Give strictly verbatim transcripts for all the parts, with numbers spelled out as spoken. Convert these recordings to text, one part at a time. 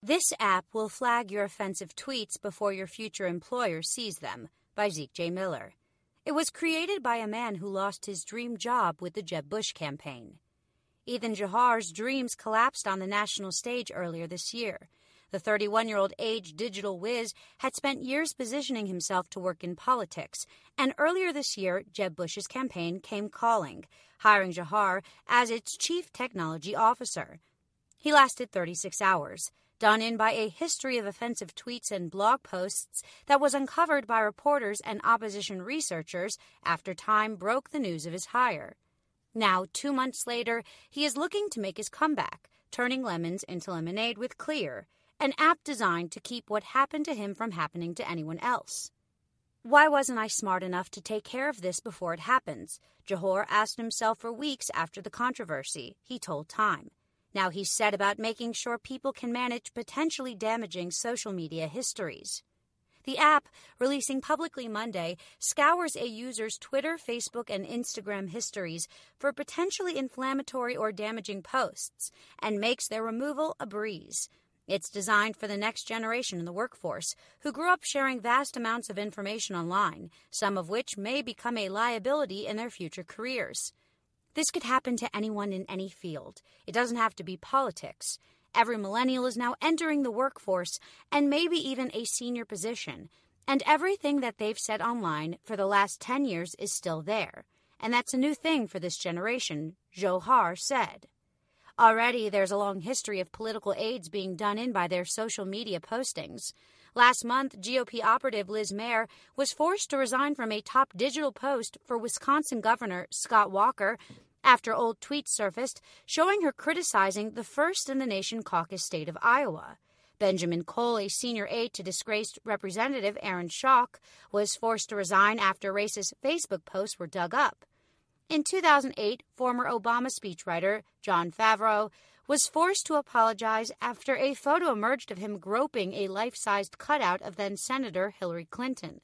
This app will flag your offensive tweets before your future employer sees them, by Zeke J. Miller. It was created by a man who lost his dream job with the Jeb Bush campaign. Ethan Jahar's dreams collapsed on the national stage earlier this year. The thirty-one-year-old age digital whiz had spent years positioning himself to work in politics, and earlier this year, Jeb Bush's campaign came calling, hiring Jahar as its chief technology officer. He lasted thirty-six hours, done in by a history of offensive tweets and blog posts that was uncovered by reporters and opposition researchers after Time broke the news of his hire. Now, two months later, he is looking to make his comeback, turning lemons into lemonade with Clear, an app designed to keep what happened to him from happening to anyone else. Why wasn't I smart enough to take care of this before it happens? Jahar asked himself for weeks after the controversy, he told Time. Now he's set about making sure people can manage potentially damaging social media histories. The app, releasing publicly Monday, scours a user's Twitter, Facebook, and Instagram histories for potentially inflammatory or damaging posts and makes their removal a breeze. It's designed for the next generation in the workforce, who grew up sharing vast amounts of information online, some of which may become a liability in their future careers. This could happen to anyone in any field. It doesn't have to be politics. Every millennial is now entering the workforce and maybe even a senior position, and everything that they've said online for the last ten years is still there. And that's a new thing for this generation, Jahar said. Already, there's a long history of political aids being done in by their social media postings. Last month, G O P operative Liz Mayer was forced to resign from a top digital post for Wisconsin Governor Scott Walker after old tweets surfaced showing her criticizing the first-in-the-nation caucus state of Iowa. Benjamin Cole, a senior aide to disgraced Representative Aaron Schock, was forced to resign after racist Facebook posts were dug up. In two thousand eight, former Obama speechwriter Jon Favreau was forced to apologize after a photo emerged of him groping a life-sized cutout of then-Senator Hillary Clinton.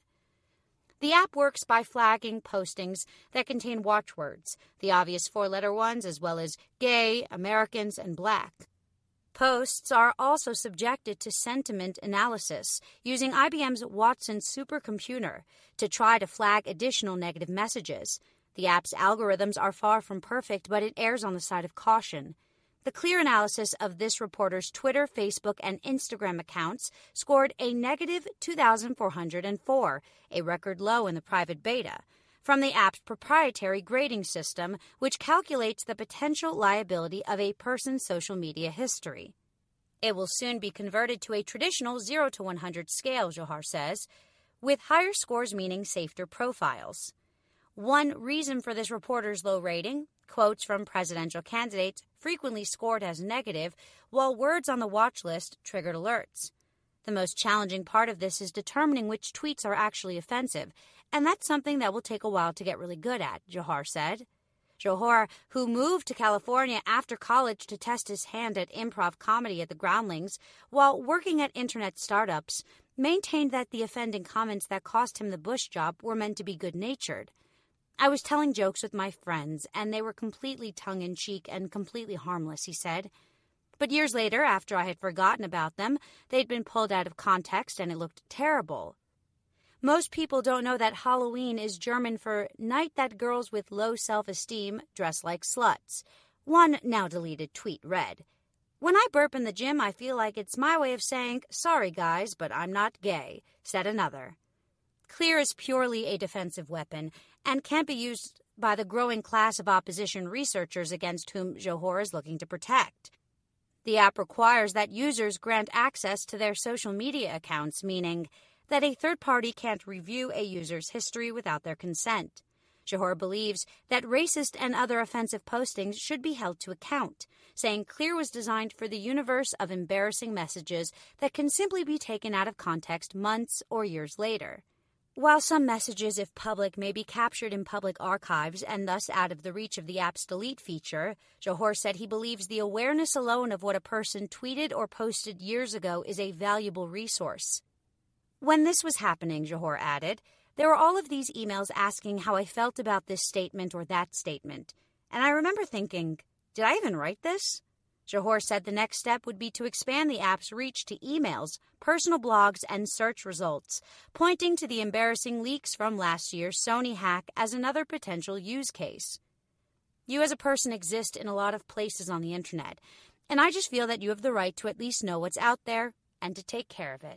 The app works by flagging postings that contain watchwords, the obvious four-letter ones, as well as gay, Americans, and black. Posts are also subjected to sentiment analysis using I B M's Watson supercomputer to try to flag additional negative messages. The app's algorithms are far from perfect, but it errs on the side of caution. The Clear analysis of this reporter's Twitter, Facebook, and Instagram accounts scored a negative two thousand four hundred four, a record low in the private beta, from the app's proprietary grading system, which calculates the potential liability of a person's social media history. It will soon be converted to a traditional zero to one hundred scale, Jahar says, with higher scores meaning safer profiles. One reason for this reporter's low rating, quotes from presidential candidates frequently scored as negative, while words on the watch list triggered alerts. The most challenging part of this is determining which tweets are actually offensive, and that's something that will take a while to get really good at, Jahar said. Jahar, who moved to California after college to test his hand at improv comedy at the Groundlings while working at internet startups, maintained that the offending comments that cost him the Bush job were meant to be good-natured. I was telling jokes with my friends, and they were completely tongue-in-cheek and completely harmless, he said. But years later, after I had forgotten about them, they'd been pulled out of context and it looked terrible. Most people don't know that Halloween is German for night that girls with low self-esteem dress like sluts. One now-deleted tweet read, "When I burp in the gym, I feel like it's my way of saying, sorry guys, but I'm not gay," said another. Clear is purely a defensive weapon and can't be used by the growing class of opposition researchers against whom Jahar is looking to protect. The app requires that users grant access to their social media accounts, meaning that a third party can't review a user's history without their consent. Jahar believes that racist and other offensive postings should be held to account, saying Clear was designed for the universe of embarrassing messages that can simply be taken out of context months or years later. While some messages, if public, may be captured in public archives and thus out of the reach of the app's delete feature, Jahar said he believes the awareness alone of what a person tweeted or posted years ago is a valuable resource. When this was happening, Jahar added, there were all of these emails asking how I felt about this statement or that statement, and I remember thinking, did I even write this? Johor said the next step would be to expand the app's reach to emails, personal blogs, and search results, pointing to the embarrassing leaks from last year's Sony hack as another potential use case. You as a person exist in a lot of places on the internet, and I just feel that you have the right to at least know what's out there and to take care of it.